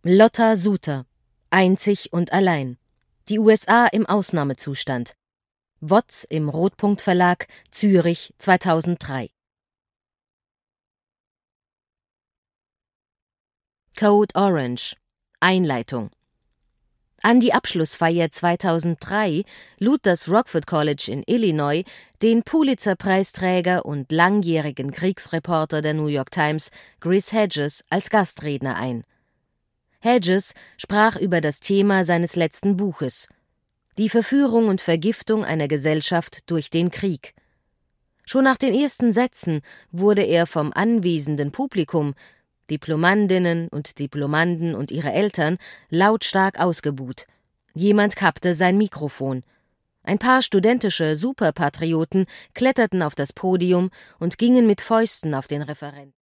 Lotta Suter, Einzig und allein. Die USA im Ausnahmezustand. Wotz im Rotpunkt Verlag, Zürich 2003. Code Orange. Einleitung. An die Abschlussfeier 2003 lud das Rockford College in Illinois den Pulitzer-Preisträger und langjährigen Kriegsreporter der New York Times, Chris Hedges, als Gastredner ein. Hedges sprach über das Thema seines letzten Buches: die Verführung und Vergiftung einer Gesellschaft durch den Krieg. Schon nach den ersten Sätzen wurde er vom anwesenden Publikum, Diplomandinnen und Diplomanden und ihre Eltern, lautstark ausgebuht. Jemand kappte sein Mikrofon. Ein paar studentische Superpatrioten kletterten auf das Podium und gingen mit Fäusten auf den Referenten.